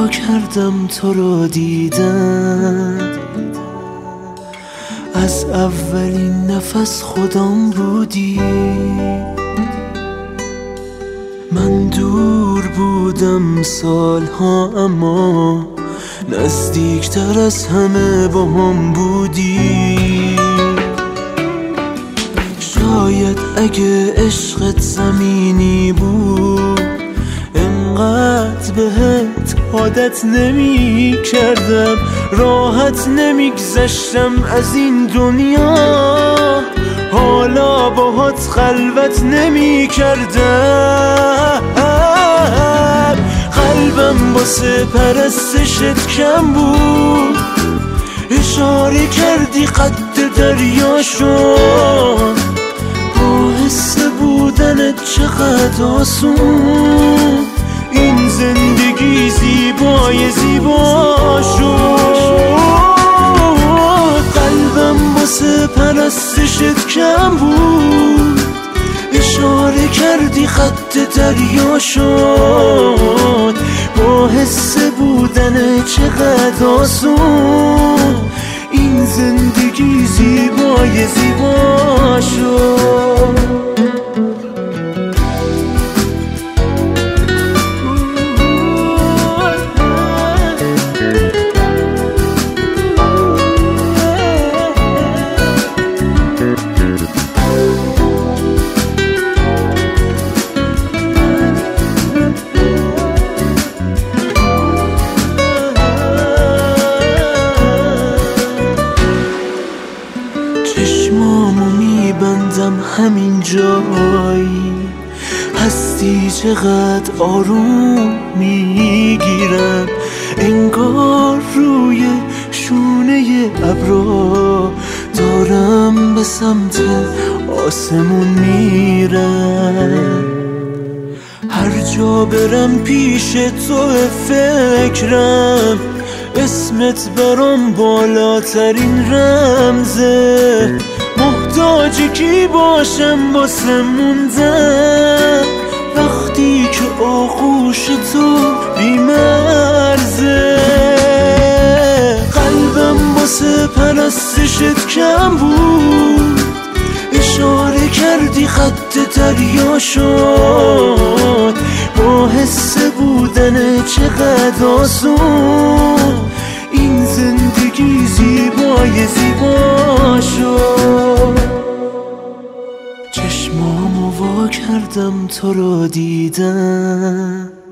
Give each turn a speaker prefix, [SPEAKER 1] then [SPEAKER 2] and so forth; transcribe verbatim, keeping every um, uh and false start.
[SPEAKER 1] وا کردم تو رو دیدم، از اولین نفس خودم بودی. من دور بودم سالها اما نزدیکتر از همه با هم بودی. شاید اگه عشقت زمینی بود انقدر بهت عادت نمی کردم، راحت نمی گذشتم از این دنیا، حالا باهات خلوت نمی کردم. قلبم واسه پرستشت کم بود، اشاره کردی قد دریا شد، با حس بودنت چقدر آسون این زندگی زیبای زیبا شد. قلبم واسه پرستشت کم بود، اشاره کردی خط دریا شد، با حس بودن چقدر آسون این زندگی زیبای زیبا شد. چشمامو میبندم همین جایی، هستی چقدر آروم میگیرم، انگار روی شونه ابرا دارم به سمت آسمون میرم. هر جا برم پیش تو فکرم، اسمت برام بالاترین رمزه، محتاج کی باشم واسه موندن وقتی که آغوش تو بی‌مرزه. قلبم واسه پرستشت کم بود، اشاره کردی خط دریا شد، با حس بودن چقدر آسون این زندگی زیبای زیبا شد. چشمامو وا کردم تو رو دیدم،